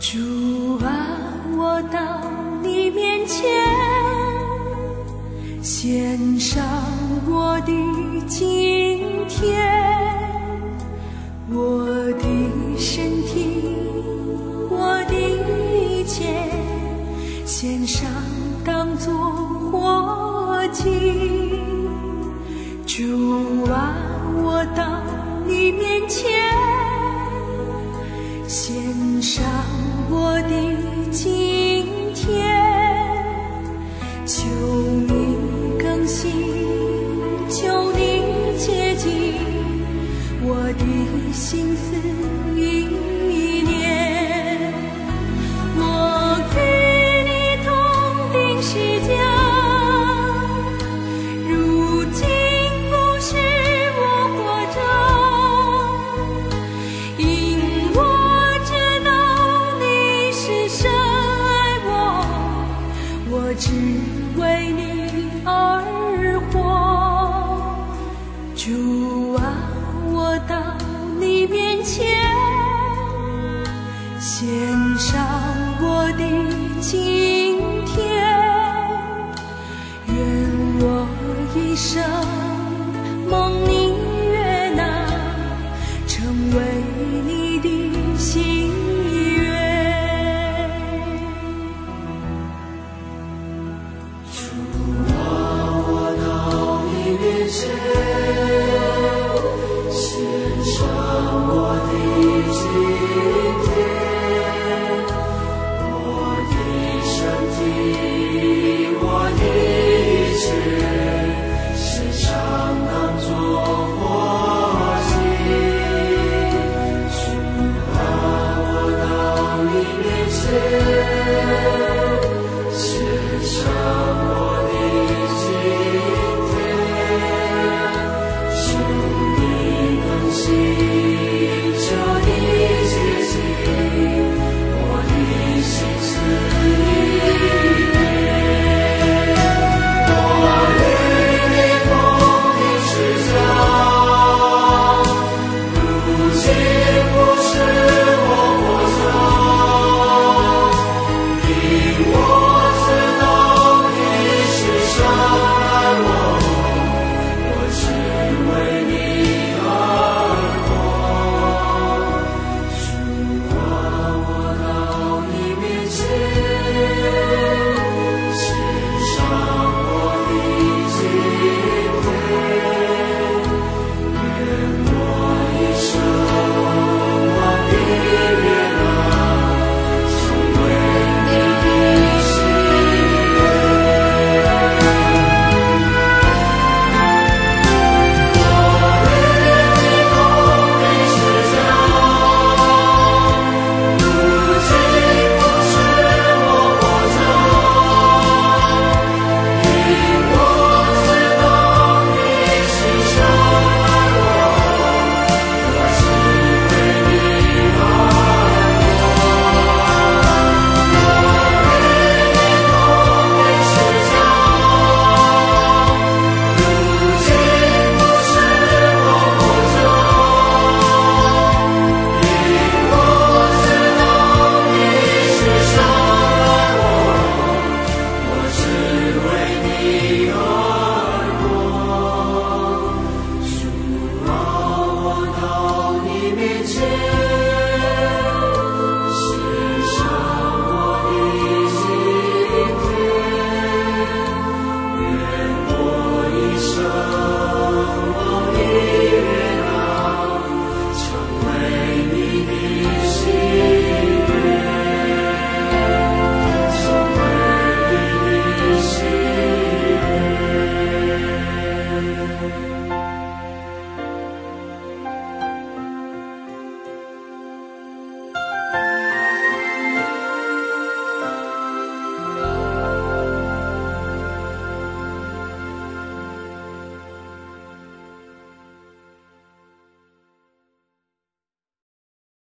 主啊，我到你面前，献上我的今天，我的身体，我的一切，献上当作活祭。主啊，我到你面前，献上我的今天，求你更新，求你洁净我的心思意念。我与你同定十架，如今不是我活着，因我知道你是深爱我，我只为你而活。主啊，我到你面前，献上我的今天，愿我一生蒙你悦纳，成为你的心愿。主啊，我到你面前，